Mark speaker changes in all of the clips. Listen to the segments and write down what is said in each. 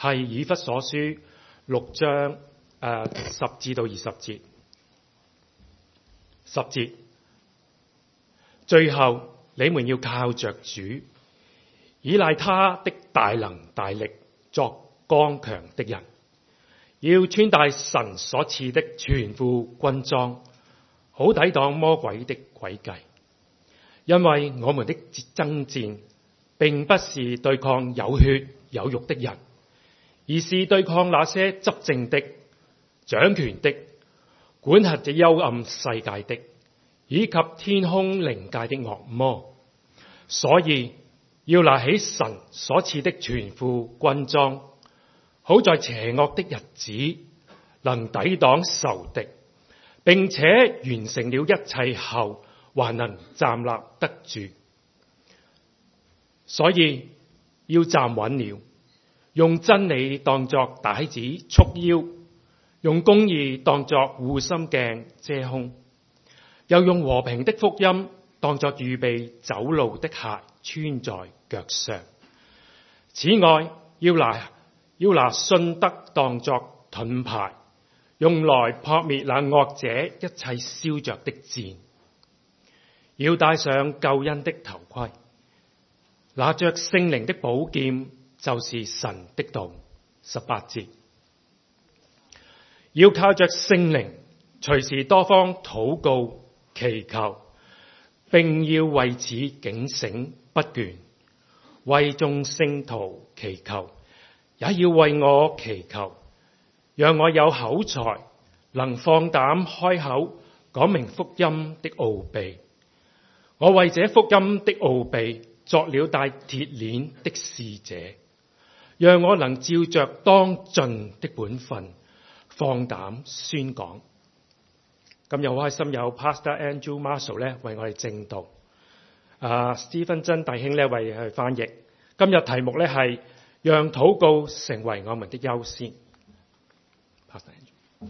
Speaker 1: 係以弗所書6章10至到20節。10節，最後你們要靠着主，倚賴他的大能大力，作剛強的人，要穿戴神所賜的全副軍裝，好抵擋魔鬼的詭計。因為我們的爭戰並不是對抗有血有肉的人，而是對抗那些執政的、掌權的、管轄這幽暗世界的，以及天空靈界的惡魔。所以要拿起神所賜的全副軍裝，好在邪惡的日子能抵擋仇敵，並且完成了一切後，還能站立得住。所以要站穩了，用真理當作帶子束腰，用公義當作護心鏡遮胸，又用和平的福音當作預備走路的鞋穿在腳上。此外，要拿信德當作盾牌，用來撲滅那惡者一切燒着的箭。要戴上救恩的頭盔，拿着聖靈的寶劍，就是神的道。18節，要靠着聖靈，隨時多方禱告祈求，並要為此警醒不倦，為眾聖徒祈求，也要為我祈求，讓我有口才，能放膽開口講明福音的奧秘。我為這福音的奧秘作了帶鐵鏈的使者，讓我能照着當盡的本分放膽宣講。今日好開心有 Pastor Andrew Marshall 咧為我哋證道，Stephen 真弟兄咧為佢翻譯。今日題目咧係讓禱告成為我們的優先。Pastor Andrew。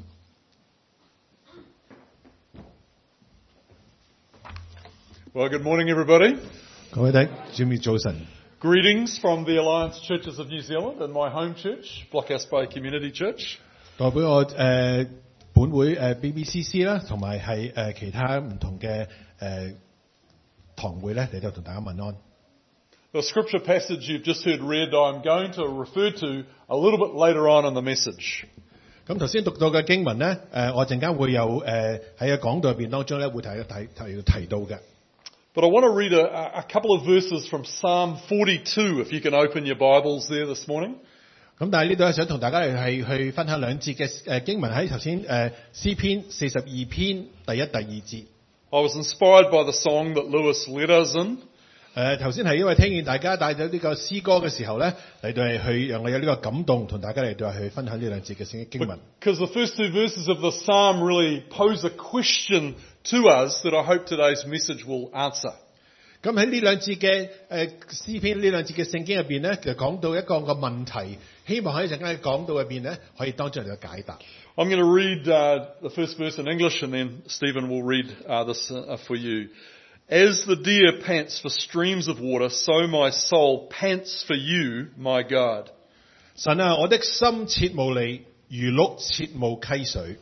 Speaker 2: Well, good morning, everybody.
Speaker 3: 各位弟兄早晨。
Speaker 2: Greetings from the Alliance Churches of New Zealand and my home church, Blockhouse Bay Community Church.
Speaker 3: 代表我本會BBCC 啦，同埋係其他唔同嘅堂會咧嚟到同大家問安。
Speaker 2: The scripture passage you've just heard read, I'm going to refer to a little bit later on in the message.
Speaker 3: 咁頭先讀到嘅經文咧，我陣間會有喺個講道入邊當中咧會提到嘅。
Speaker 2: But I want to read a couple of verses from Psalm 42, if you can open your Bibles there this morning.
Speaker 3: 咁但係呢度咧想同大家去分享兩節嘅經文喺頭先詩篇42篇第一、第二節。
Speaker 2: I was inspired by the song that Lewis led us in.
Speaker 3: 頭先係因為聽見大家帶咗呢個詩歌嘅時候咧，嚟到係去讓我有呢個感動，同大家嚟到係去分享呢兩節嘅經文。
Speaker 2: Because the first two verses of the psalm really pose a question to us that I hope today's message will answer.
Speaker 3: 咁喺呢兩節嘅詩篇呢兩節嘅聖經入邊咧，就講到一個問題，希望喺陣間嘅講道入邊咧，可以當中嚟到解答。
Speaker 2: I'm going to read the first verse in English, and then Stephen will read this for you. As the deer pants for streams of water, so my soul pants for you, my God.
Speaker 3: 神啊，我的心切慕你，如鹿切慕溪水。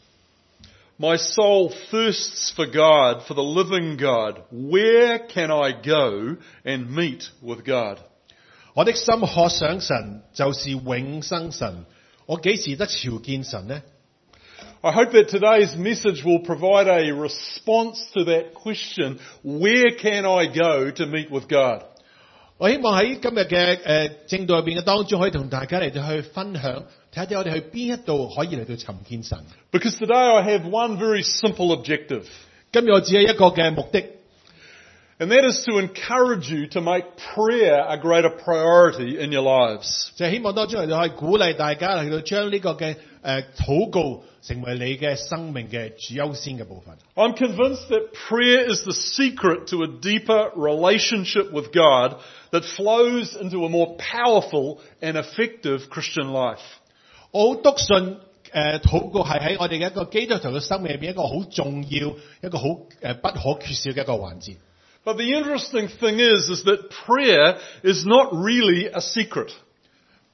Speaker 2: My soul thirsts for God, for the living God. Where can I go and meet with God?
Speaker 3: 我的心渴想神，就是永生神。我幾時得朝見神呢？
Speaker 2: I hope that today's message will provide a response to that question, where can I go to meet with God?
Speaker 3: 我希望喺今日嘅正道入邊嘅當中，可以同大家嚟到去分享，睇下我哋去邊一度可以嚟到尋見神。
Speaker 2: Because today I have one very simple objective.
Speaker 3: 今日我只有一個嘅目的，
Speaker 2: And that is to encourage you to make prayer a greater priority in your lives.
Speaker 3: 就係希望當中嚟到去鼓勵大家嚟到將呢個嘅禱告成為你嘅生命嘅主優先嘅部分。
Speaker 2: I'm convinced that prayer is the secret to a deeper relationship with God that flows into a more powerful and effective Christian life.
Speaker 3: 我好篤信禱告係喺我哋嘅一個基督徒嘅生命入邊一個好重要、一個好不可缺少嘅一個環節。
Speaker 2: But the interesting thing is that prayer is not really a secret.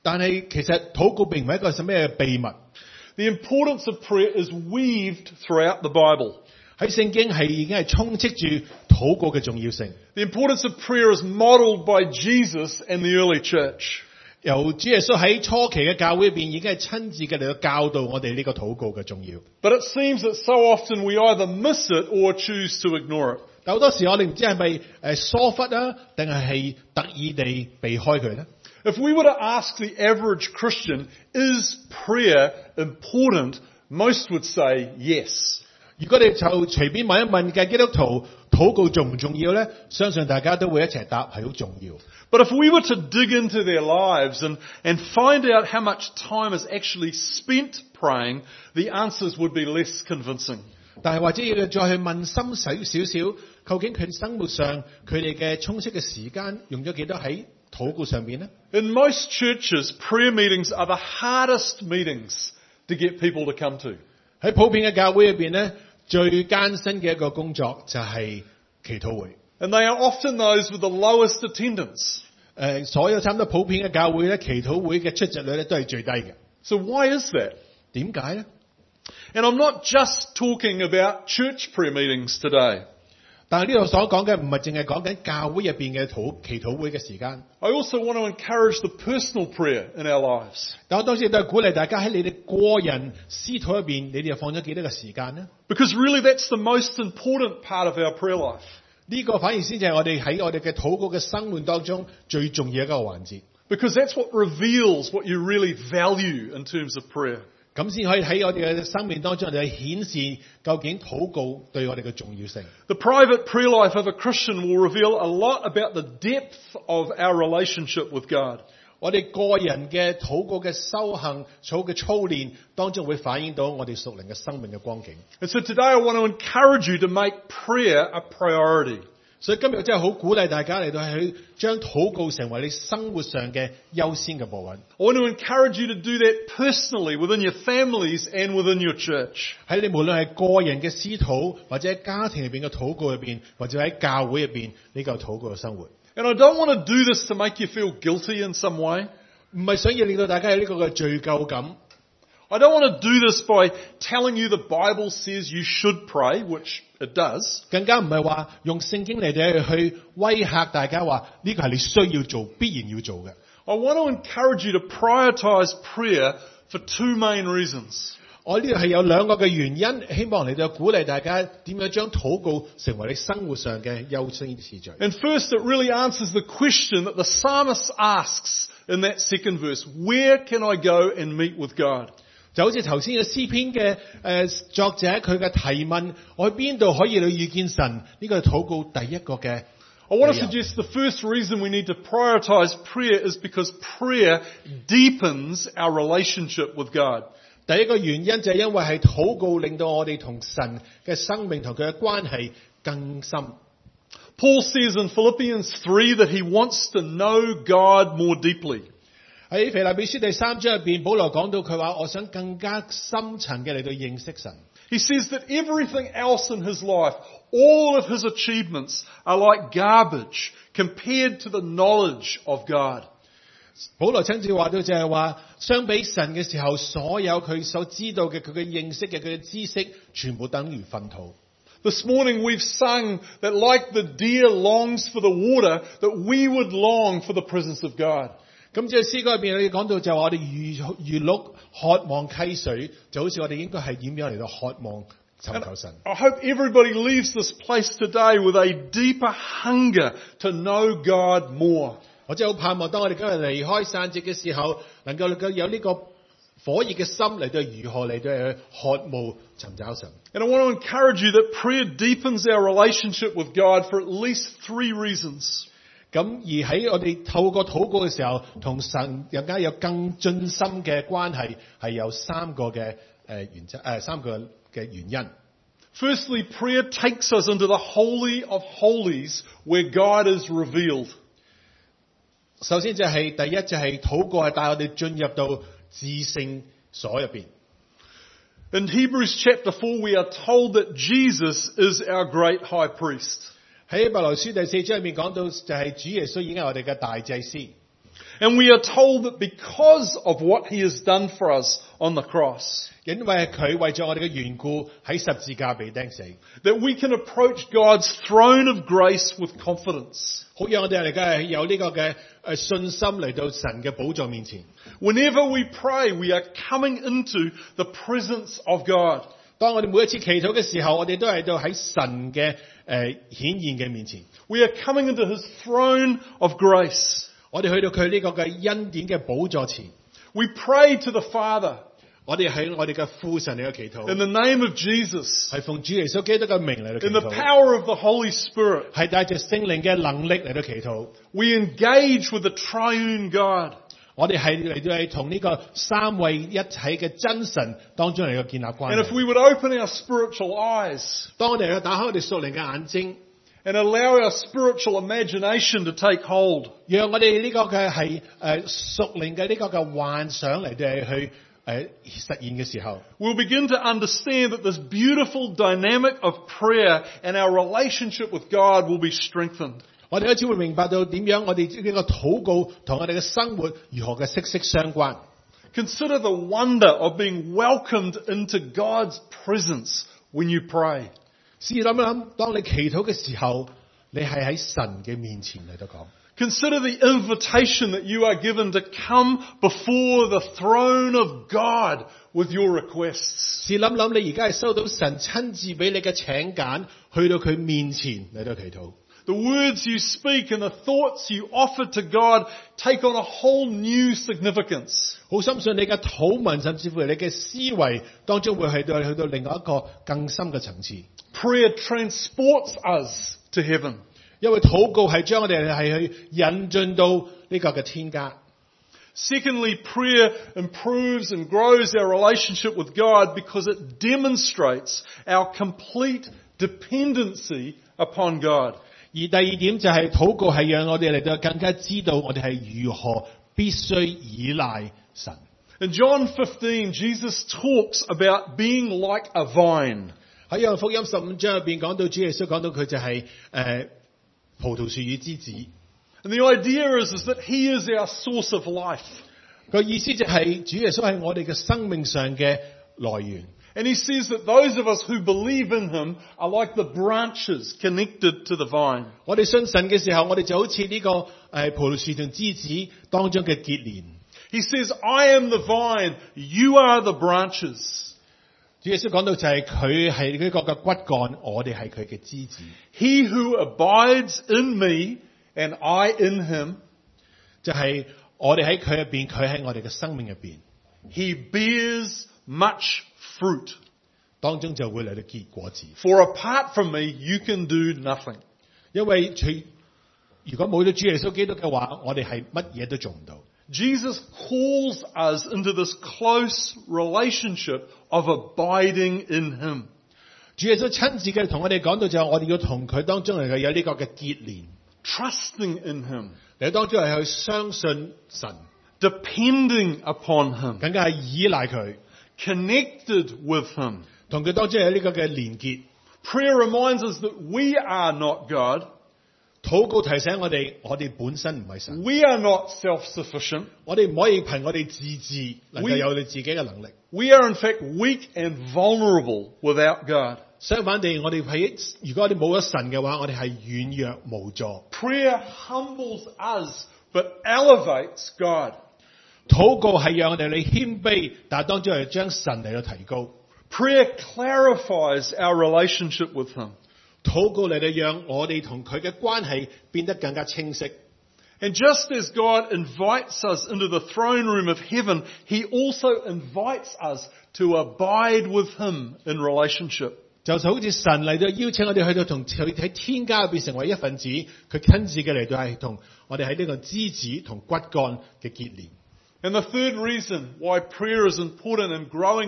Speaker 3: 但係其實禱告並唔係一個什麼秘密，
Speaker 2: The importance of prayer is weaved throughout the Bible.
Speaker 3: 喺聖經係已經係充斥住禱告嘅重要性。
Speaker 2: The importance of prayer is modeled by Jesus and the early church.
Speaker 3: 由主耶穌喺初期嘅教會入邊已經係親自嘅嚟到教導我哋呢個禱告嘅重要。
Speaker 2: But it seems that so often we either miss it or choose to ignore it.
Speaker 3: 但好多時我哋唔知係咪疏忽啊，定係特意地避開佢咧？
Speaker 2: If we were to ask the average Christian, is prayer important? Most would say yes.
Speaker 3: 如果你就隨便問一問嘅基督徒禱告重唔重要咧，相信大家都會一齊答係好重要。
Speaker 2: But if we were to dig into their lives and find out how much time is actually spent praying, the answers would be less convincing.
Speaker 3: 但係或者要再去問深少少，究竟佢生活上佢哋嘅充斥嘅時間用咗幾多喺禱告上面呢？
Speaker 2: In most churches, prayer meetings are the hardest meetings to get people to come to.
Speaker 3: 喺普遍嘅教會入邊咧，最艱辛嘅一個工作就係祈禱會。
Speaker 2: And they are often those with the lowest attendance.
Speaker 3: 所有差唔多普遍嘅教會咧，祈禱會嘅出席率咧都係最低嘅。
Speaker 2: So why is that?
Speaker 3: 點解咧？
Speaker 2: And I'm not just talking about church prayer meetings today.
Speaker 3: 但係呢度所講嘅唔係淨係講緊教會入邊嘅祈禱會嘅時間。
Speaker 2: I also want to encourage the personal prayer in our lives.
Speaker 3: 但我當時都係鼓勵大家喺你哋個人私禱入邊，你哋又放咗幾多個時間呢？
Speaker 2: Because really that's the most important part of our prayer life.
Speaker 3: 呢個反而先至係我哋喺我哋嘅禱告嘅生活當中最重要一個環節。
Speaker 2: Because that's what reveals what you really value in terms of prayer.
Speaker 3: 咁先可以喺我哋嘅生命當中嚟顯示究竟禱告對我哋嘅重要性。
Speaker 2: The private prayer life of a Christian will reveal a lot about the depth of our relationship with God.
Speaker 3: 我哋個人嘅禱告嘅修行、嘅操練當中會反映到我哋屬靈嘅生命嘅光景。
Speaker 2: And so today I want to encourage you to make prayer a priority.
Speaker 3: 所以今日真係好鼓勵大家嚟到去將禱告成為你生活上嘅優先嘅部分。
Speaker 2: I want to encourage you to do that personally within your families and within your church.
Speaker 3: 喺你無論係個人嘅私禱，或者喺家庭入邊嘅禱告入邊，或者喺教會入邊呢個禱告嘅生活。
Speaker 2: And I don't want to do this to make you feel guilty in some way.
Speaker 3: 唔係想要令到大家有呢個嘅罪疚感。
Speaker 2: I don't want to do this by telling you the Bible says you should pray, which it does.
Speaker 3: 更加唔係話用聖經嚟到去威嚇大家話呢個係你需要做、必然要做嘅。
Speaker 2: I want to encourage you to prioritize prayer for two main reasons.
Speaker 3: 我呢度係有兩個嘅原因，希望嚟到鼓勵大家點樣將禱告成為你生活上嘅優先次序。
Speaker 2: And first, it really answers the question that the psalmist asks in that second verse. Where can I go and meet with God?
Speaker 3: 就好似頭先嘅詩篇嘅作者佢嘅提問，我去邊度可以去遇見神？呢個係禱告第一個嘅。
Speaker 2: I want to suggest the first reason we need to prioritize prayer is because prayer deepens our relationship with God.
Speaker 3: 第一個原因就係因為係禱告令到我哋同神嘅生命同佢嘅關係更深。
Speaker 2: Paul says in Philippians 3 that he wants to know God more deeply.
Speaker 3: 喺腓立比書第3章入邊，保羅講到佢話：我想更加深層嘅嚟到認識神。
Speaker 2: He says that everything else in his life, all of his achievements, are like garbage compared to the knowledge of God.
Speaker 3: 保羅親自話到就係話，相比神嘅時候，所有佢所知道嘅、佢嘅認識嘅、佢嘅知識，全部等於糞土。
Speaker 2: This morning we've sung that like the deer longs for the water, that we would long for the presence of God.
Speaker 3: 咁即係詩歌入邊，你講到就話我哋如鹿渴望溪水，就好似我哋應該係點樣嚟到渴望尋求神。
Speaker 2: I hope everybody leaves this place today with a deeper hunger to know God more.
Speaker 3: 我真係好盼望，當我哋今日離開散席嘅時候，能夠有呢個火熱嘅心嚟到如何嚟到去渴慕尋找神。
Speaker 2: And I want to encourage you that prayer deepens our relationship with God for at least 3 reasons.
Speaker 3: 咁而喺我哋透過禱告嘅時候，同神更加有更進深嘅關係，係有3個嘅原則，3個嘅原因。
Speaker 2: Firstly, prayer takes us into the Holy of Holies where God is revealed.
Speaker 3: 首先就係第一就係禱告係帶我哋進入到至聖所入邊。
Speaker 2: In Hebrews chapter 4, we are told that Jesus is our great high priest.
Speaker 3: 喺希伯來書第4章入面講到就係主耶穌已經係我哋嘅大祭司。
Speaker 2: And we are told that because of what he has done for us on the cross,
Speaker 3: 因為佢為咗我哋嘅緣故喺十字架被釘死，
Speaker 2: that we can approach God's throne of grace with confidence.
Speaker 3: 好讓我哋嚟嘅有呢個嘅信心嚟到神嘅寶座面前。
Speaker 2: Whenever we pray, we are coming into the presence of God.
Speaker 3: 當我哋每一次祈禱嘅時候，我哋都係到喺神嘅顯現嘅面前，
Speaker 2: We are coming into his throne of grace.
Speaker 3: 我哋去到佢呢個嘅恩典嘅寶座前，
Speaker 2: We pray to the Father
Speaker 3: 我哋喺我哋嘅父神嚟嘅祈禱，
Speaker 2: in the name of Jesus,
Speaker 3: 係奉主耶穌基督嘅名嚟到祈
Speaker 2: in the
Speaker 3: 禱，
Speaker 2: power of the Holy Spirit.
Speaker 3: 係帶着聖靈嘅能力嚟到祈禱。
Speaker 2: We engage with the triune God.
Speaker 3: 我哋係嚟到係同呢個三位一體嘅真神當中嚟到建立關
Speaker 2: And if
Speaker 3: 係。
Speaker 2: we would open our spiritual eyes
Speaker 3: 當我哋去打開我哋屬靈嘅眼睛，
Speaker 2: and allow our spiritual imagination to take hold,
Speaker 3: 讓我哋呢個嘅係屬靈嘅呢個嘅幻想嚟到去實現嘅時候，
Speaker 2: we'll begin to understand that this beautiful dynamic of prayer and our relationship with God will be strengthened.
Speaker 3: 我哋開始會明白到點樣我哋呢個禱告同我哋嘅生活如何嘅息息相關。
Speaker 2: Consider the wonder of being welcomed into God's presence when you pray.
Speaker 3: 試諗一諗，當你祈禱嘅時候，你係喺神嘅面前嚟到講。
Speaker 2: Consider the invitation that you are given to come before the throne of God with your requests.
Speaker 3: 試諗諗，你而家係收到神親自俾你嘅請柬，去到佢面前嚟到祈禱。
Speaker 2: The words you speak and the thoughts you offer to God take on a whole new significance.
Speaker 3: 好深信你嘅禱文，甚至乎你嘅思維當中會去到另外一個更深嘅層次。
Speaker 2: Prayer transports us to heaven.
Speaker 3: 因為禱告係將我哋係去引進到呢個嘅天家。
Speaker 2: Secondly, prayer improves and grows our relationship with God because it demonstrates our complete dependency upon God.
Speaker 3: 而第二點就係禱告係讓我哋嚟到更加知道我哋係如何必須依賴神。
Speaker 2: In John 15, Jesus talks about being like a vine.
Speaker 3: 喺約翰福音15章入邊講到主耶穌講到佢就係葡萄樹與枝子。
Speaker 2: And the idea is that He is our source of life.
Speaker 3: 個意思就係主耶穌係我哋嘅生命上嘅來源。
Speaker 2: And He says that those of us who believe in Him are like the branches connected to the vine.
Speaker 3: 我哋信神嘅時候，我哋就好似呢個葡萄樹同枝子當中嘅結連。
Speaker 2: He says, I am the vine, you are the branches.
Speaker 3: 主耶穌講到就係佢係呢個嘅骨幹，我哋係佢嘅枝子。
Speaker 2: He who abides in me and I in him,
Speaker 3: 就係我哋喺佢入邊，佢喺我哋嘅生命入邊，
Speaker 2: he bears much fruit.
Speaker 3: 當中就會嚟到結果子。
Speaker 2: For apart from me, you can do nothing.
Speaker 3: 因為如果冇咗主耶穌基督嘅話，我哋係乜嘢都做唔到。
Speaker 2: Jesus calls us into this close relationship of abiding in him.
Speaker 3: 主耶穌親自嘅同我哋講到就係我哋要同佢當中嚟嘅有呢個嘅結連，
Speaker 2: Trusting in him,
Speaker 3: 你當中係去相信神，
Speaker 2: depending upon him,
Speaker 3: 更加係依賴佢，
Speaker 2: connected with him.
Speaker 3: 同佢當中有呢個嘅連結。
Speaker 2: Prayer reminds us that we are not God.
Speaker 3: 禱告提醒我哋本身唔係神，
Speaker 2: We are not self-sufficient.
Speaker 3: 我哋唔可以憑我哋自治能夠有我哋自己嘅能力。
Speaker 2: We are in fact weak and vulnerable without God.
Speaker 3: 相反地，我哋如果我哋冇咗神嘅話，我哋係軟弱無助。
Speaker 2: Prayer humbles us, but elevates God.
Speaker 3: 禱告係讓我哋嚟謙卑，但係當中係將神嚟到提高。
Speaker 2: Prayer clarifies our relationship with him.
Speaker 3: 禱告嚟到讓我哋同佢嘅關係變得更加清晰。
Speaker 2: And just as God invites us into the throne room of heaven, he also invites us to abide with him in relationship.
Speaker 3: 就好似神嚟到邀請我哋去到同佢喺天家入邊成為一份子，佢親自嘅嚟到係同我哋喺呢個枝子同骨幹嘅結連。
Speaker 2: And the third reason why prayer is important in growing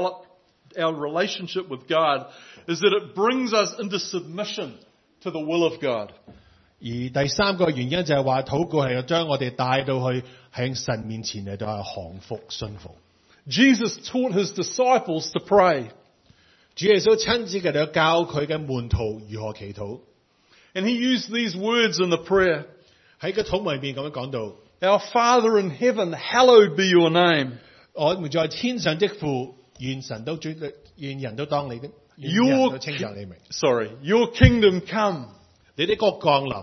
Speaker 2: our relationship with God is that it brings us into submission to the will of God.
Speaker 3: 而第三個原因就係話禱告係要將我哋帶到去喺神面前嚟到係降服信服。
Speaker 2: Jesus taught his disciples to pray.
Speaker 3: 主耶穌親自嘅嚟到教佢嘅門徒如何祈禱。
Speaker 2: And he used these words in the prayer.
Speaker 3: 喺個禱文入邊咁樣講到
Speaker 2: Our Father in heaven, hallowed be your name.
Speaker 3: 我們在天上的父，願人都當你的，願人都稱讚你名。
Speaker 2: Your kingdom come.
Speaker 3: 你的國降臨，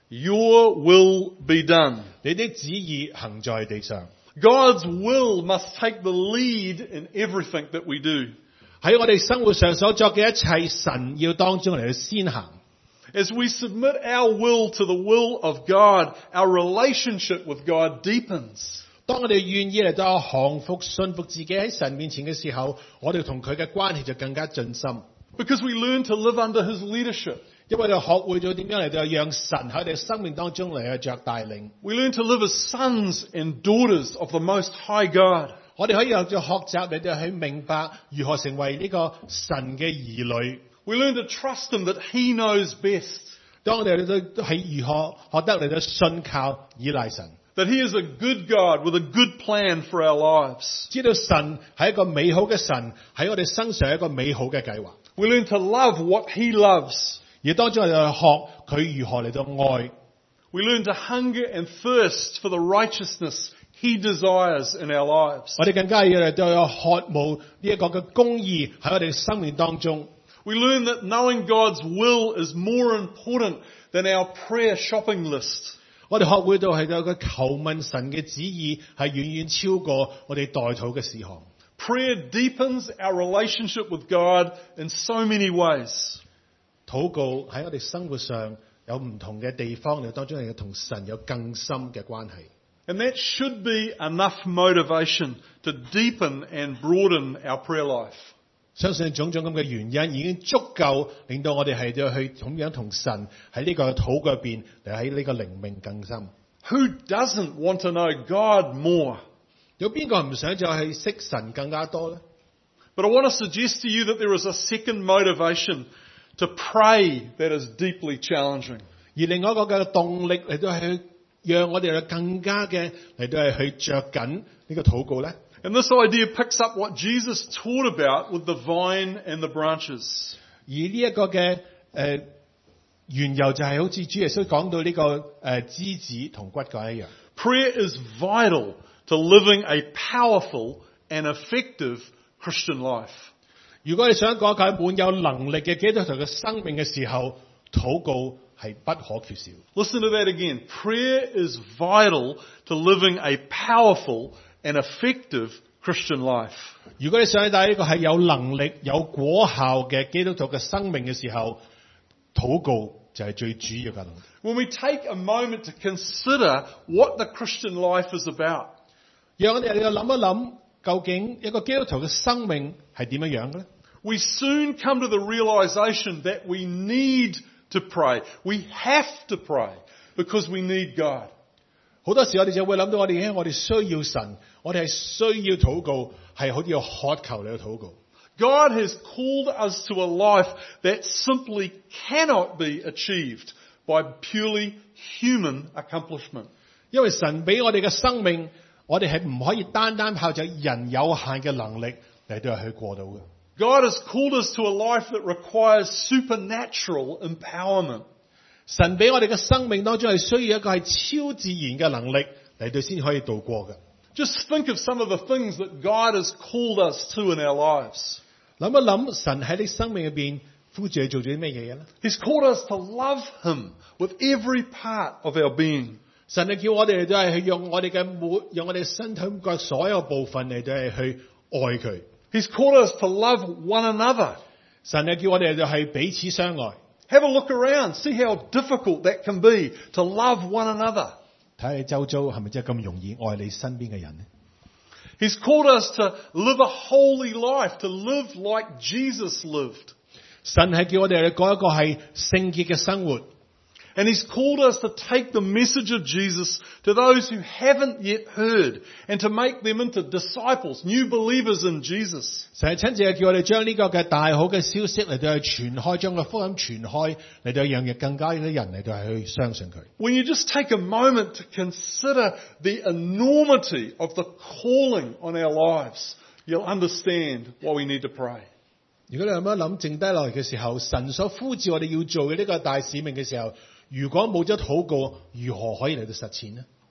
Speaker 2: Your will be done.
Speaker 3: 你的旨意行在地上。
Speaker 2: God's will must take the lead in everything that we do.
Speaker 3: 喺我哋生活上所作嘅一切，神要當中嚟去先行。
Speaker 2: As we submit our will to the will of God, our relationship with God deepens.
Speaker 3: 當我哋願意嚟到降服、信服自己喺神面前嘅時候，我哋同佢嘅關係就更加進深。
Speaker 2: Because we learn to live under His leadership.
Speaker 3: 因為我哋學會咗點樣嚟到讓神喺我哋生命當中嚟去着帶領。
Speaker 2: We learn to live as sons and daughters of the Most High God.
Speaker 3: 我哋可以有咗學習嚟到去明白如何成為呢個神嘅兒女。
Speaker 2: We learn to trust Him that He knows best.
Speaker 3: 當我哋都係如何學得嚟到信靠依賴神，
Speaker 2: That He is a good God with a good plan for our lives.
Speaker 3: 知道神係一個美好嘅神，喺我哋身上係一個美好嘅計劃。
Speaker 2: We learn to love what He loves.
Speaker 3: 而當中我哋去學佢如何嚟到愛。
Speaker 2: We learn to hunger and thirst for the righteousness He desires in our lives.
Speaker 3: 我哋更加要嚟到有渴慕呢一個嘅公義喺我哋生命當中。
Speaker 2: We learn that knowing God's will is more important than our prayer shopping list.
Speaker 3: 我哋學會到係有個求問神嘅旨意係遠遠超過我哋代禱嘅事項。
Speaker 2: Prayer deepens our relationship with God in so many ways.
Speaker 3: 禱告喺我哋生活上有唔同嘅地方，你當中係同神有更深嘅關係。
Speaker 2: And that should be enough motivation to deepen and broaden our prayer life.
Speaker 3: 相信種種咁嘅原因已經足夠令到我哋係要去咁樣同神喺呢個禱告入邊嚟喺呢個靈命更深。
Speaker 2: Who doesn't want to know God more?
Speaker 3: 有邊個唔想就係識神更加多呢？
Speaker 2: But I want to suggest to you that there is a second motivation to pray that is deeply challenging.
Speaker 3: 而另外一個嘅動力嚟到係讓我哋更加嘅嚟到係去着緊呢個禱告咧。
Speaker 2: And this idea picks up what Jesus taught about with the vine and the branches.
Speaker 3: 而呢一個嘅緣由就係好似主耶穌講到呢個枝子同骨幹一樣。
Speaker 2: Prayer is vital to living a powerful and effective Christian life.
Speaker 3: 如果你想講佢滿有能力嘅基督徒嘅生命嘅時候，禱告係不可缺少。
Speaker 2: Listen to that again. Prayer is vital to living a powerful and effective Christian life.
Speaker 3: 如果你想睇呢個係有能力、有果效嘅基督徒嘅生命嘅時候，禱告就係最主要嘅。
Speaker 2: When we take a moment to consider what the Christian life is about,
Speaker 3: 讓我哋嚟諗一諗，究竟一個基督徒嘅生命係點樣樣嘅咧？
Speaker 2: we soon come to the realization that we need to pray. We have to pray because we need God.
Speaker 3: 好多時我哋就會諗到我哋需要神，我哋係需要禱告，係好似有渴求嚟嘅禱告。
Speaker 2: God has called us to a life that simply cannot be achieved by purely human accomplishment.
Speaker 3: 因為神俾我哋嘅生命，我哋係唔可以單單靠着人有限嘅能力嚟到去過到嘅。
Speaker 2: God has called us to a life that requires supernatural empowerment.
Speaker 3: 神俾我哋嘅生命當中係需要一個係超自然嘅能力嚟到先可以度過嘅。
Speaker 2: Just think of some of the things that God has called us to in our lives.
Speaker 3: 諗一諗，神喺你生命入邊呼住你做咗啲咩嘢咧？
Speaker 2: He's called us to love Him with every part of our being.
Speaker 3: 神係叫我哋都係去用我哋嘅用我哋身體嘅所有部分嚟到係去愛佢。
Speaker 2: He's called us to love one another.
Speaker 3: 神係叫我哋就係彼此相愛。
Speaker 2: Have a look around, see how difficult that can be to love one another.
Speaker 3: 睇下你周遭係咪真係咁容易愛你身邊嘅人呢？
Speaker 2: He's called us to live a holy life, to live like Jesus lived.
Speaker 3: 神係叫我哋去過一個係聖潔嘅生活。
Speaker 2: And He's called us to take the message of Jesus to those who haven't yet heard and to make them into disciples, new believers in Jesus.
Speaker 3: 神係親自係叫我哋將呢個嘅大好嘅消息嚟到去傳開，將個福音傳開，嚟到讓更加啲人嚟到係去相信佢。
Speaker 2: When you just take a moment to consider the enormity of the calling on our lives, you'll understand why we need to pray.
Speaker 3: 如果你咁樣諗，靜低落嚟嘅時候，神所呼召我哋要做嘅呢個大使命嘅時候，如果冇咗禱告，如何可以嚟到實踐呢？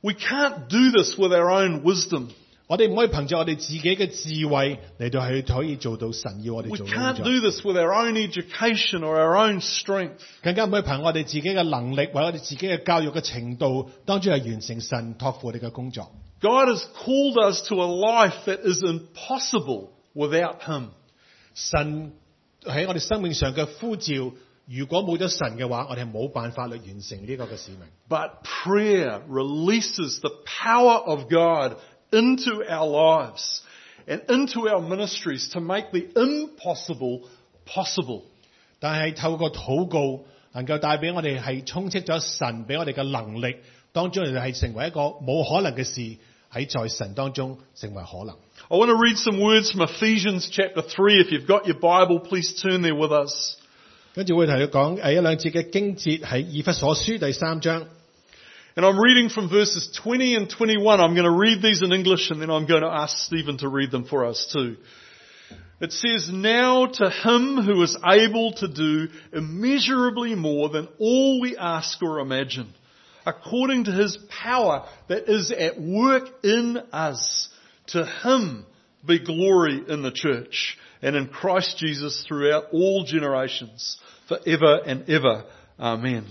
Speaker 2: We can't do this with our own wisdom.
Speaker 3: 我哋唔可以憑着我哋自己嘅智慧嚟到去可以做到神要我哋
Speaker 2: We
Speaker 3: 做嘅
Speaker 2: can't
Speaker 3: 工
Speaker 2: do
Speaker 3: 作，
Speaker 2: this with our own education or our own strength.
Speaker 3: 更加唔可以憑我哋自己嘅能力或者我哋自己嘅教育嘅程度當中係完成神託付我哋嘅工作。
Speaker 2: God has called us to a life that is impossible without Him.
Speaker 3: 神喺我哋生命上嘅呼召，如果冇咗神嘅話，我哋係冇辦法去完成呢個嘅使命。
Speaker 2: But prayer releases the power of God into our lives and into our ministries to make the impossible possible.
Speaker 3: 但係透過禱告，能夠帶俾我哋係充斥咗神俾我哋嘅能力，當中我哋係成為一個冇可能嘅事，在神當中成為可能。
Speaker 2: I want to read some words from Ephesians chapter 3. If you've got your Bible, please turn there with us.
Speaker 3: 跟住會同你講一兩節嘅經節喺以弗所書第3章。
Speaker 2: And I'm reading from verses 20 and 21. I'm going to read these in English and then I'm going to ask Stephen to read them for us too. It says, "Now to Him who is able to do immeasurably more than all we ask or imagine, according to His power that is at work in us, to Him be glory in the church and in Christ Jesus throughout all generations, forever and ever. Amen."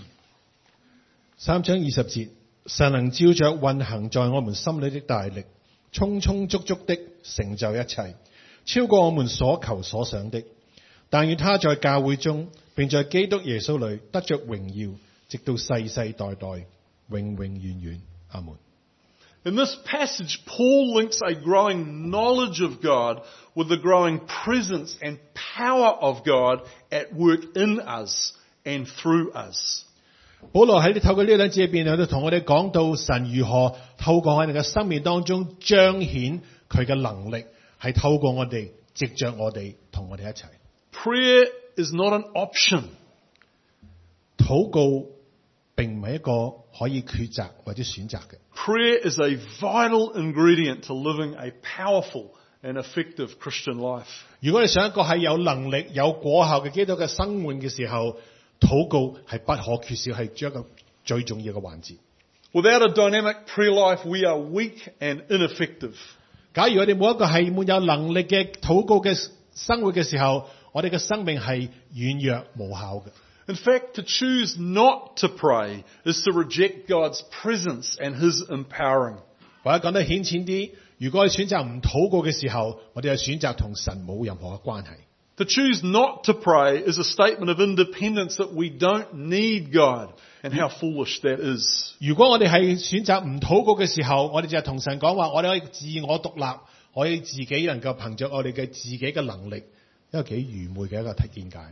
Speaker 3: 3章20節，神能照着運行在我們心裏的大力，充充足足的成就一切，超過我們所求所想的。但願他在教會中，並在基督耶穌裏得着榮耀，直到世世代代，永永遠遠。阿門。
Speaker 2: In this passage, Paul links a growing knowledge of God with the growing presence and power of God at work in us and through us.
Speaker 3: 保羅喺透過呢兩節入邊，喺度同我哋講到神如何透過喺你嘅生命當中彰顯佢嘅能力，係透過我哋，藉着我哋，同我哋一齊。
Speaker 2: Prayer is not an option.
Speaker 3: 禱告並唔係一個可以抉擇或者選擇嘅。
Speaker 2: Prayer is a vital ingredient to living a powerful and effective Christian life.
Speaker 3: 如果你想一個係有能力、有果效嘅基督嘅生活嘅時候，禱告係不可缺少，係一個最重要嘅環節。
Speaker 2: Without a dynamic prayer life, we are weak and ineffective.
Speaker 3: 假如我哋冇一個係沒有能力嘅禱告嘅生活嘅時候，我哋嘅生命係軟弱無效嘅。
Speaker 2: In fact, to choose not to pray is to reject God's presence and His empowering.
Speaker 3: 或者講得顯淺啲，如果你選擇唔禱告嘅時候，我哋係選擇同神冇任何嘅關係。
Speaker 2: To choose not to pray is a statement of independence that we don't need God, and how foolish that is.
Speaker 3: 如果我哋係選擇唔禱告嘅時候，我哋就係同神講話，我哋可以自我獨立，可以自己能夠憑着我哋嘅自己嘅能力，一個幾愚昧嘅一個見解。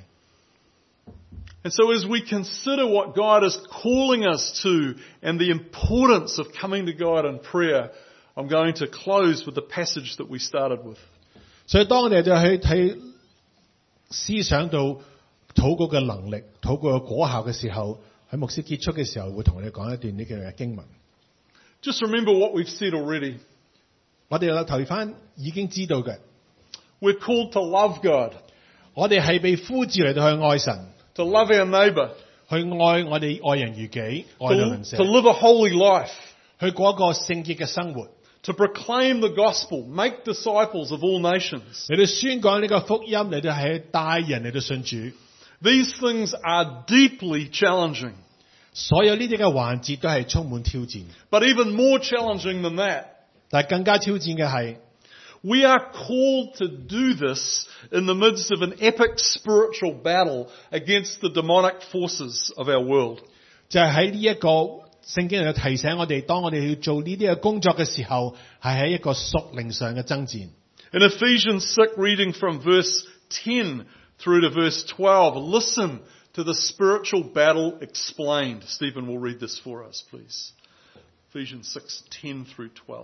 Speaker 2: And so as we consider what God is calling us to and the importance of coming to God in prayer, I'm going to close with the passage that we started with.
Speaker 3: 所以當我哋就去睇思想到禱告嘅能力、禱告嘅果效嘅時候，喺牧師結束嘅時候會同我哋講一段呢嘅經文。
Speaker 2: Just remember what we've said already.
Speaker 3: 我哋又提翻已經知道嘅，
Speaker 2: We're called to love God,
Speaker 3: 我哋係被呼召嚟到去愛神，
Speaker 2: to love our neighbour,
Speaker 3: 去愛我哋愛人如己，愛鄰
Speaker 2: to
Speaker 3: 舍，
Speaker 2: live a holy life,
Speaker 3: 去過一個聖潔嘅生活，
Speaker 2: to proclaim the gospel, make disciples of all nations.
Speaker 3: 嚟到宣講呢個福音，嚟到係帶人嚟到信主。
Speaker 2: These things are deeply challenging.
Speaker 3: 所有呢啲嘅環節都係充滿挑戰，
Speaker 2: But even more challenging than that,
Speaker 3: 但係更加挑戰嘅係，
Speaker 2: we are called to do this in the midst of an epic spiritual battle against the demonic forces of our world.
Speaker 3: 就係喺呢一個聖經嚟提醒我哋，當我哋要做呢啲嘅工作嘅時候，係喺一個屬靈上嘅爭戰。
Speaker 2: In Ephesians 6, reading from verse 10 through to verse 12, listen to the spiritual battle explained. Stephen will read this for us, please. Ephesians 6:10 through 12.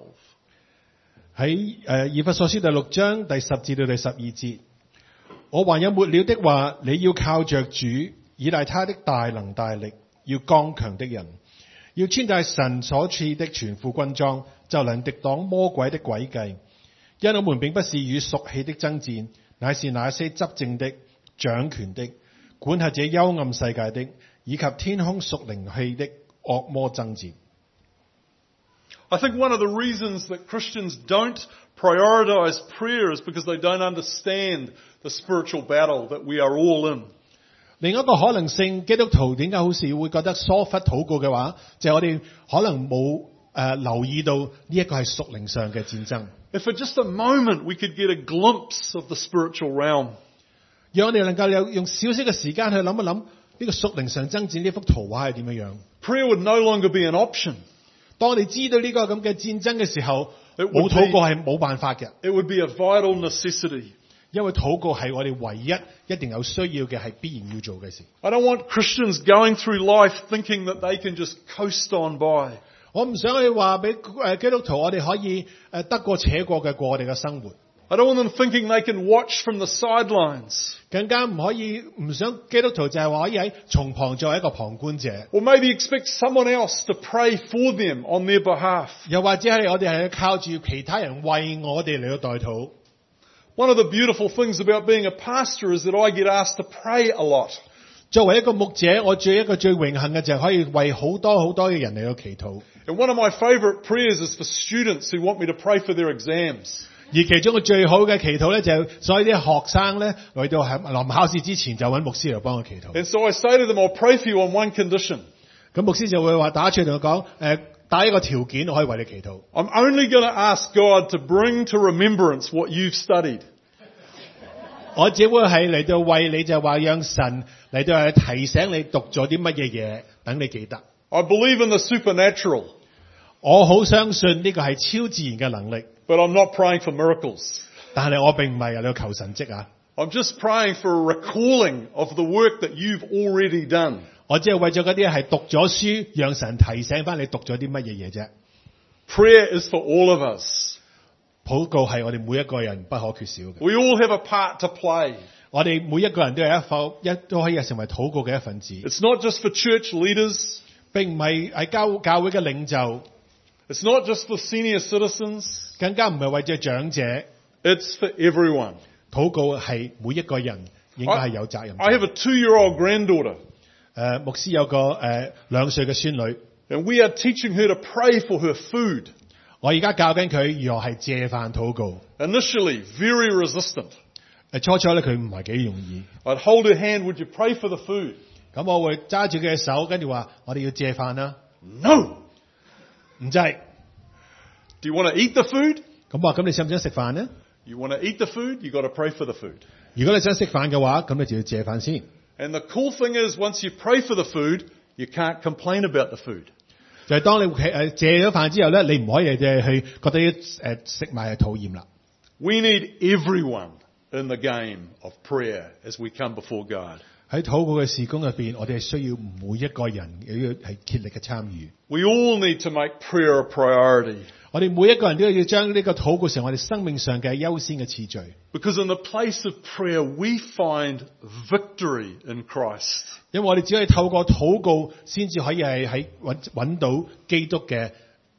Speaker 3: 喺以弗所書第6章第10至到第12節，我還有末了的話，你要靠着主，倚賴他的大能大力，要剛強的人，要穿戴神所賜的全副軍裝，就能敵擋魔鬼的詭計。因我們並不是與屬氣的爭戰，乃是那些執政的、掌權的、管轄這幽暗世界的，以及天空屬靈氣的惡魔爭戰。
Speaker 2: I think one of the reasons that Christians don't prioritize prayer is because they don't understand the spiritual battle that we are all in.
Speaker 3: 另一個可能性，基督徒點解好似會覺得疏忽禱告嘅話，就係我哋可能冇留意到呢一個係屬靈上嘅戰爭。
Speaker 2: If for just a moment we could get a glimpse of the spiritual realm,
Speaker 3: 讓我哋能夠用少少嘅時間去諗一諗呢個屬靈上爭戰呢幅圖畫係點樣樣。
Speaker 2: prayer would no longer be an option.
Speaker 3: 當我哋知道呢個咁嘅戰爭嘅時候，
Speaker 2: It would
Speaker 3: 冇禱告係冇辦法嘅，
Speaker 2: It would be a vital necessity.
Speaker 3: 因為禱告係我哋唯一定有需要嘅，係必然要做嘅事。
Speaker 2: I don't want Christians going through life thinking that they can just coast on by.
Speaker 3: 我唔想去話俾基督徒，我哋可以得過且過嘅過我哋嘅生活。
Speaker 2: I don't want them thinking they can watch from the sidelines.
Speaker 3: 更加唔想基督徒就係話可以喺從旁作為一個旁觀者，
Speaker 2: Or maybe expect someone else to pray for them on their behalf.
Speaker 3: 又或者係我哋係靠住其他人為我哋嚟到代禱。
Speaker 2: One of the beautiful things about being a pastor is that I get asked to pray a lot.
Speaker 3: 作為一個牧者，我最榮幸嘅就係可以為好多嘅人嚟到祈禱。
Speaker 2: And one of my favourite prayers is for students who want me to pray for their exams.
Speaker 3: 而其中嘅最好嘅祈禱咧，就係所有啲學生咧嚟到喺臨考試之前就揾牧師嚟幫我祈禱。
Speaker 2: And so I say to them, I'll pray for you on one condition.
Speaker 3: 咁牧師就會話打出嚟同我講，打一個條件，我可以為你祈禱。
Speaker 2: I'm only going to ask God to bring to remembrance what you've studied.
Speaker 3: 我只會係嚟到為你就話讓神嚟到去提醒你讀咗啲乜嘢嘢，等你記得。
Speaker 2: I believe in the supernatural,
Speaker 3: 我好相信呢個係超自然嘅能力，
Speaker 2: but I'm not praying for miracles.
Speaker 3: 但係我並唔係嚟到求神蹟啊！
Speaker 2: I'm just praying for a recalling of the work that you've already done.
Speaker 3: 我只係為咗嗰啲係讀咗書，讓神提醒翻你讀咗啲乜嘢嘢啫。
Speaker 2: Prayer is for all of us.
Speaker 3: 禱告係我哋每一個人不可缺少嘅。
Speaker 2: We all have a part to play.
Speaker 3: 我哋每一個人都有都可以成為禱告嘅一份子。
Speaker 2: It's not just for church leaders.
Speaker 3: 並唔係喺教會嘅領袖，
Speaker 2: It's not just for senior citizens.
Speaker 3: 更加唔係為咗長者。
Speaker 2: It's for everyone.
Speaker 3: 禱告係每一個人應該係有責任。
Speaker 2: I have a 2-year-old granddaughter.
Speaker 3: 牧師有個2歲嘅孫女，
Speaker 2: And we are teaching her to pray for her food.
Speaker 3: 我而家教緊佢如何係借飯禱告。
Speaker 2: Initially, very resistant.
Speaker 3: 初初咧佢唔係幾容易。
Speaker 2: I'd hold her hand, would you pray for the food?
Speaker 3: 咁我會揸住佢嘅手，跟住話我哋要借飯啦。
Speaker 2: No.
Speaker 3: 唔制。
Speaker 2: Do you want to eat the food?
Speaker 3: 咁話咁你想唔想食飯呢？
Speaker 2: You want to eat the food? You got to pray for the food.
Speaker 3: 如果你想食飯嘅話，咁你就要借飯先。
Speaker 2: And the cool thing is, once you pray for the food, you can't complain about the food.
Speaker 3: 就係當你借咗飯之後咧，你唔可以去覺得食埋係討厭啦。
Speaker 2: We need everyone in the game of prayer as we come before God.
Speaker 3: 喺禱告嘅事工入邊，我哋係需要每一個人要係竭力嘅參與。
Speaker 2: We all need to make prayer a priority.
Speaker 3: 我哋每一個人都要將呢個禱告成我哋生命上嘅優先嘅次序。
Speaker 2: Because in the place of prayer, we find victory in Christ.
Speaker 3: 因為我哋只可以透過禱告，先至可以係喺揾到基督嘅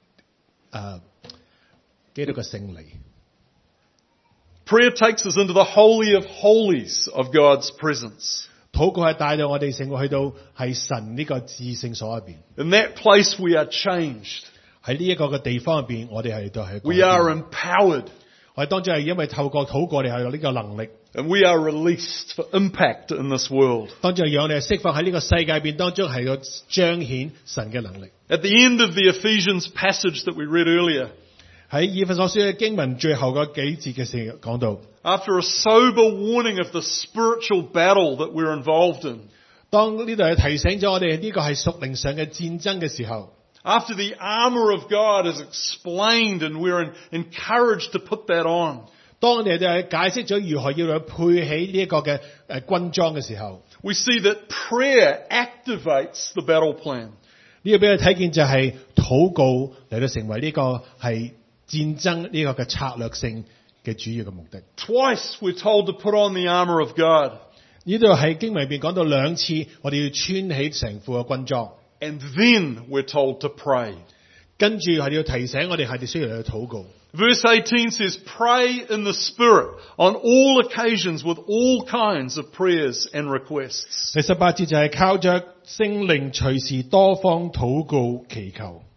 Speaker 3: 勝利。
Speaker 2: Prayer takes us into the holy of holies of God's presence.
Speaker 3: 禱告係帶到我哋成個去到係神呢個至聖所入邊。
Speaker 2: In that place, we are changed.
Speaker 3: 喺呢一個嘅地方入邊，我哋係都係。
Speaker 2: We are empowered.
Speaker 3: 我哋當中係因為透過禱告，我哋係有呢個能力。
Speaker 2: And we are released for impact in this world.
Speaker 3: 當中係讓我哋釋放喺呢個世界入邊當中係個彰顯神嘅能力。
Speaker 2: At the end of the Ephesians passage that we read earlier,
Speaker 3: 喺以弗所書嘅經文最後嗰幾節嘅時候講到，
Speaker 2: after a sober warning of the spiritual battle that we're involved in,
Speaker 3: 當呢度係提醒咗我哋呢個係屬靈上嘅戰爭嘅時候，
Speaker 2: after the armor of God is explained and we're encouraged to put that on,
Speaker 3: 當我哋解釋咗如何要去配起呢一個嘅軍裝嘅時候，
Speaker 2: we see that prayer activates the battle plan.
Speaker 3: 呢個俾我睇見就係禱告嚟到成為呢個係戰爭呢個嘅策略性嘅主要嘅目的。
Speaker 2: Twice we're told to put on the armor of God.
Speaker 3: 呢度喺經文入邊講到2次，我哋要穿起成副嘅軍裝。
Speaker 2: And then we're told to pray.
Speaker 3: 跟住係要提醒我哋係需要嚟去禱告。
Speaker 2: Verse 18 says, pray in the Spirit on all occasions with all kinds of prayers and requests.
Speaker 3: 第18節就係靠着聖靈隨時多方禱告祈求。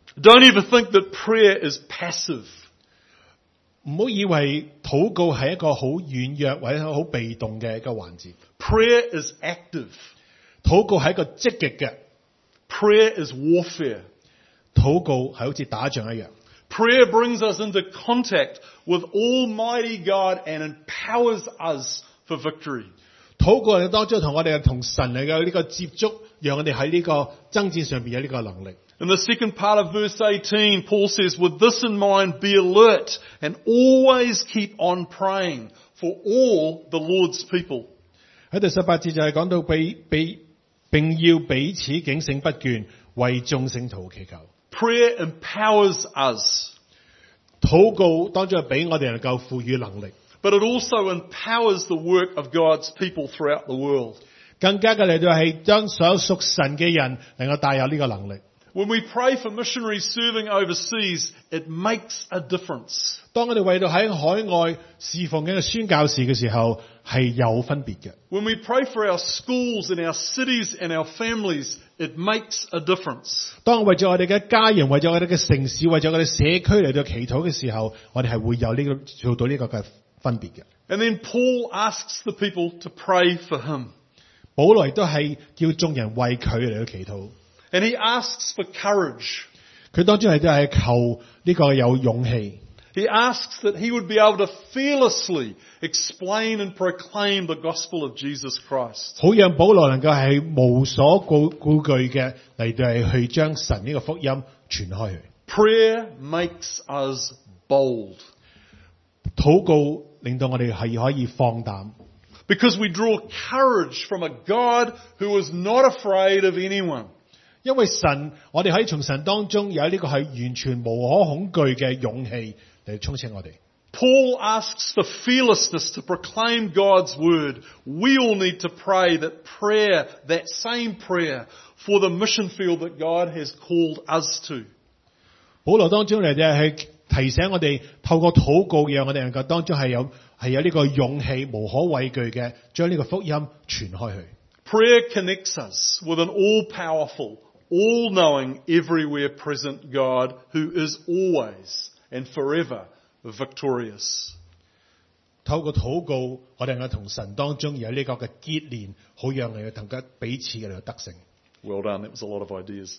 Speaker 2: Don't ever think that prayer is passive.
Speaker 3: 唔好以為禱告係一個好軟弱或者好被動嘅一個環節。
Speaker 2: Prayer is active.
Speaker 3: 禱告係一個積極嘅，
Speaker 2: Prayer is warfare.
Speaker 3: 禱告係好似打仗一樣。
Speaker 2: Prayer brings us into contact with Almighty God and empowers us for victory.
Speaker 3: 禱告係當中同我哋同神嚟嘅呢個接觸，讓我哋喺呢個爭戰上邊有呢個能力。
Speaker 2: In the second part of verse 18, Paul says, with this in mind, be alert and always keep on praying for all the Lord's people.
Speaker 3: 喺第18節就係講到並要彼此警醒不倦，為眾聖徒祈求。
Speaker 2: Prayer empowers us,
Speaker 3: 禱告當中係俾我哋能夠賦予能力，
Speaker 2: but it also empowers the work of God's people throughout the world.
Speaker 3: 更加嘅嚟到係將所有屬神嘅人能夠帶有呢個能力。
Speaker 2: When we pray for missionaries serving overseas, it makes a difference.
Speaker 3: 當我哋為到喺海外侍奉嘅宣教士嘅時候，係有分別嘅。
Speaker 2: When we pray for our schools and our cities and our families, it makes a difference.
Speaker 3: 當為咗我哋嘅家人、為咗我哋嘅城市、為咗我哋社區嚟到祈禱嘅時候，我哋係會有呢個做到呢個嘅分別嘅。
Speaker 2: And then Paul asks the people to pray for him.
Speaker 3: 保羅亦都係叫眾人為佢嚟到祈禱。
Speaker 2: And he asks for courage.
Speaker 3: 佢當中係都係求呢個有勇氣。
Speaker 2: He asks that he would be able to fearlessly explain and proclaim the gospel of Jesus Christ.
Speaker 3: 好讓保羅能夠係無所顧忌嘅嚟到係去將神呢個福音傳開去。
Speaker 2: Prayer makes us bold.
Speaker 3: 禱告令到我哋係可以放膽。
Speaker 2: Because we draw courage from a God who is not afraid of anyone.
Speaker 3: 因為神，我哋可以從神當中有呢個係完全無可恐懼嘅勇氣嚟充斥我哋。
Speaker 2: Paul asks for fearlessness to proclaim God's word. We all need to pray that same prayer for the mission field that God has called us to.
Speaker 3: 保羅當中嚟就係提醒我哋透過禱告，讓我哋能夠當中係有呢個勇氣、無可畏懼嘅，將呢個福音傳開去。
Speaker 2: Prayer connects us with an all-powerful, all-knowing, everywhere present God who is always and forever victorious.
Speaker 3: 透過禱告，我哋能夠同神當中有呢個嘅結連，好讓我哋能夠彼此嘅得勝。
Speaker 2: Well done, that was a lot of ideas.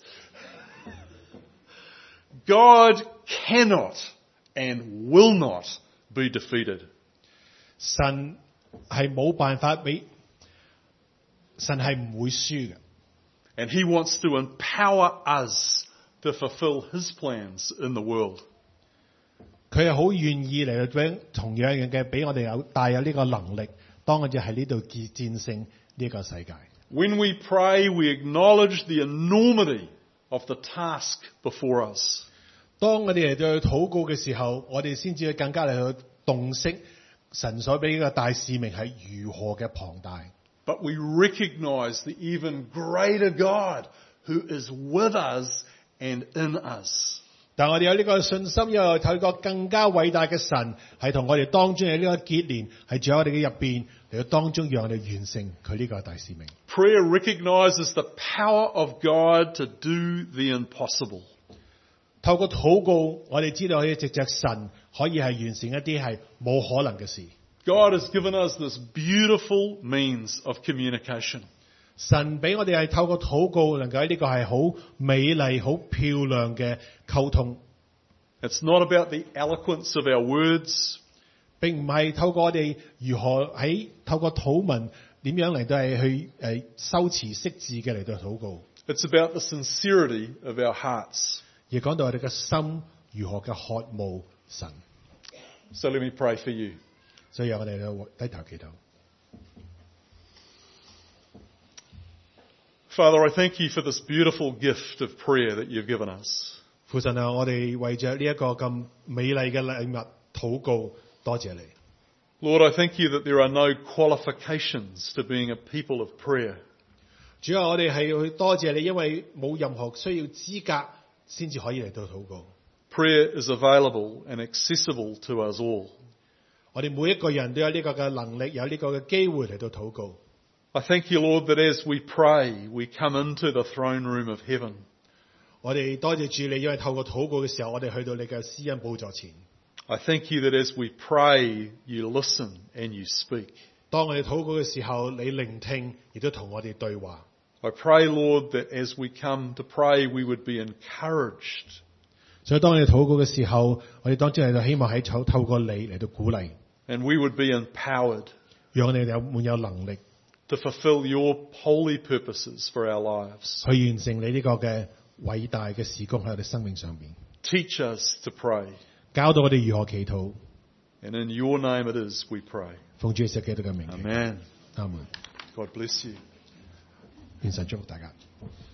Speaker 2: God cannot and will not be defeated.
Speaker 3: 神係冇辦法俾，神係唔會輸嘅。
Speaker 2: And he wants to empower us to fulfill his plans in the world.
Speaker 3: 佢係好願意嚟到將同樣嘅俾我哋帶有呢個能力，當我哋喺呢度戰勝呢個世界。
Speaker 2: When we pray, we acknowledge the enormity of the task before us.
Speaker 3: 當我哋嚟到去禱告嘅時候，我哋先至更加嚟去洞悉神所俾嘅大使命係如何嘅龐大。
Speaker 2: But we recognize the even greater God who is with us and in us.
Speaker 3: 但我哋有呢個信心，因為透過更加偉大嘅神係同我哋當中有呢個結連，係住喺我哋嘅入邊嚟到當中，讓我哋完成佢呢個大使命。
Speaker 2: Prayer recognizes the power of God to do the impossible.
Speaker 3: 透過禱告，我哋知道可以藉着神可以係完成一啲係冇可能嘅事。
Speaker 2: God has given us this beautiful means of communication.
Speaker 3: 神俾我哋係透過禱告，能夠喺呢個係好美麗、好漂亮嘅溝通。
Speaker 2: It's not about the eloquence of our words.
Speaker 3: 並唔係透過我哋如何喺透過禱文點樣嚟到係去修辭識字嘅嚟到禱告。
Speaker 2: It's about the sincerity of our hearts.
Speaker 3: 而講到我哋嘅心如何嘅渴慕神。
Speaker 2: So let me pray for you.
Speaker 3: 所以讓我哋低頭祈禱。
Speaker 2: Father, I thank you for this beautiful gift of prayer that you've given us.
Speaker 3: 父神啊，我哋為着呢一個咁美麗嘅禮物禱告，多謝你。
Speaker 2: Lord, I thank you that there are no qualifications to being a people of prayer.
Speaker 3: 主啊，我哋係去多謝你，因為冇任何需要資格先至可以嚟到禱告。
Speaker 2: Prayer is available and accessible to us all.
Speaker 3: 我哋每一個人都有呢個嘅能力，有呢個嘅機會嚟到禱告。
Speaker 2: I thank you, Lord, that as we pray, we come into the throne room of heaven.
Speaker 3: 我哋多謝主你，因為透過禱告嘅時候，我哋去到你嘅施恩寶座前。
Speaker 2: I thank you that as we pray, you listen and you speak.
Speaker 3: 當我哋禱告嘅時候，你聆聽，亦都同我哋對話。
Speaker 2: I pray, Lord, that as we come to pray, we would be encouraged.
Speaker 3: 所以當我哋禱告嘅時候，我哋當真係就希望喺透過你嚟到鼓勵，
Speaker 2: And we would be empowered
Speaker 3: 讓我哋滿有能力
Speaker 2: to fulfill your holy purposes for our lives.
Speaker 3: 去完成你呢個嘅偉大嘅事工喺我哋生命上邊，
Speaker 2: Teach us to pray.
Speaker 3: 教導我哋如何祈禱。
Speaker 2: And in your name it is we pray.
Speaker 3: 奉主耶穌基督嘅名，
Speaker 2: Amen.
Speaker 3: 阿門。
Speaker 2: God bless you.
Speaker 3: 願神祝福大家。